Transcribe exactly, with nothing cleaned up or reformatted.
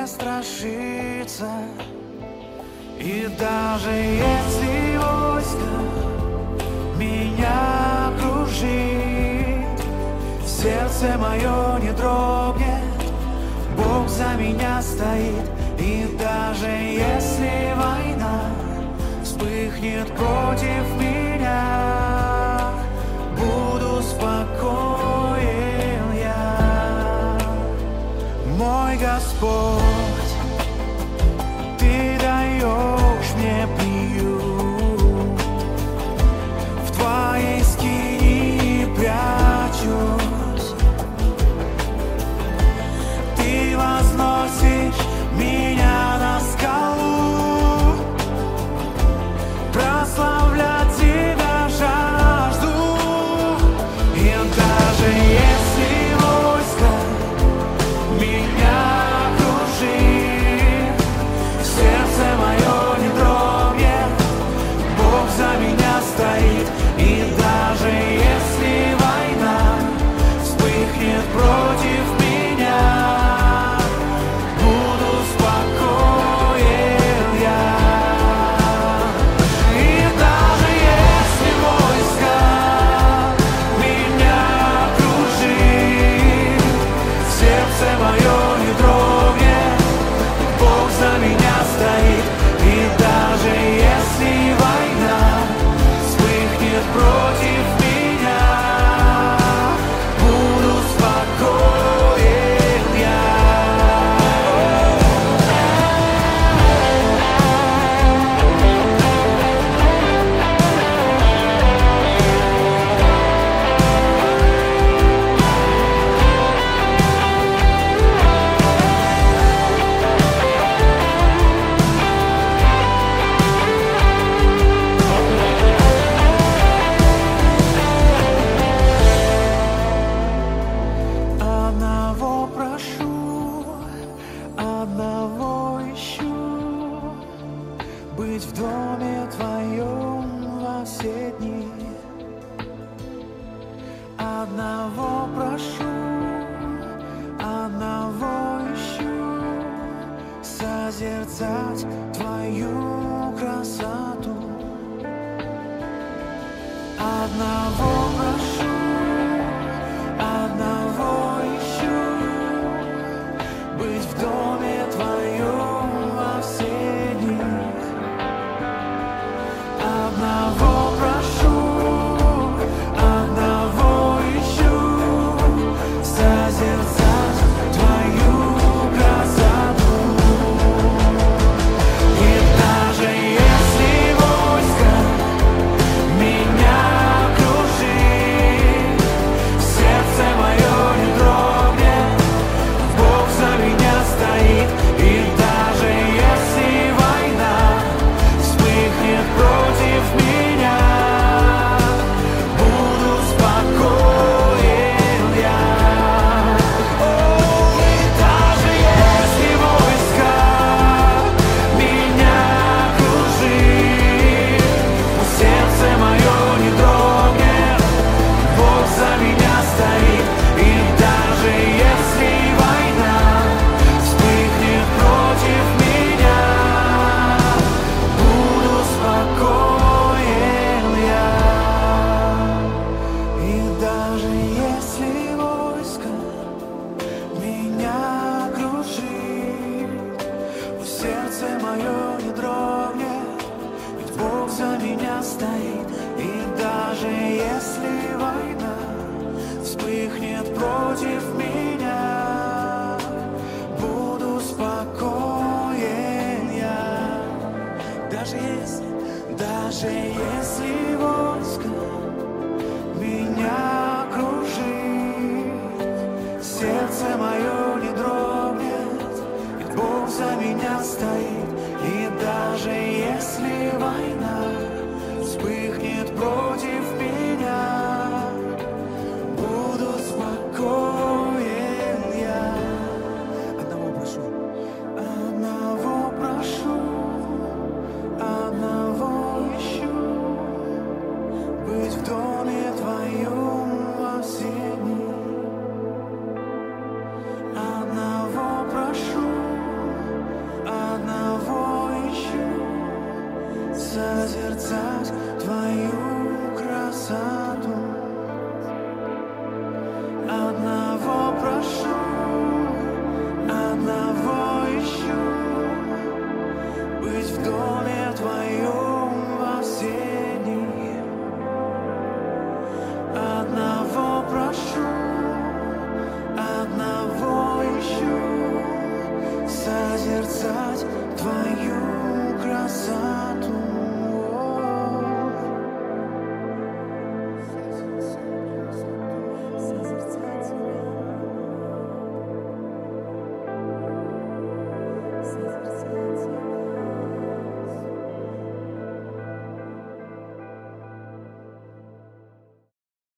не страшится. И даже если войско меня окружит, сердце мое не дрогнет, Бог за меня стоит. И даже если война вспыхнет против меня, буду спокоен я. Мой Господь, Ты даешь мне приют, в Твоей скинии прячусь. Ты возносишь меня на скалу, прославлять Тебя жажду. И даже если войско меня окружит, сердце мое не дрогнет, Бог за меня стоит. И даже если война вспыхнет против меня, буду спокоен я. И даже если войско меня окружит, сердце мое не дрогнет, Бог за меня стоит. И даже если война вспыхнет против меня, буду спокоен я. Одного прошу, одного ищу, быть в доме Твоем во все дни. Одного прошу, одного ищу, созерцать Твою красоту. Одного прошу, одного ищу, быть в доме Твоем во все дни. Одного прошу, одного ищу, созерцать Твою красоту. И даже если войско меня окружит, сердце мое не дрогнет, Бог за меня стоит. И даже если война вспыхнет против меня, буду спокоен я. О, и даже если войско меня окружит, сердце мое не дрогнет, Бог за меня стоит. И даже если война вспыхнет против меня, буду спокоен я. И даже если войско меня окружит, сердце мое не дрогнет, ведь Бог за меня стоит. И даже если война вспыхнет против меня, буду спокоен я. Даже если, даже если войско меня окружит, сердце мое не дрогнет, ведь Бог за меня стоит.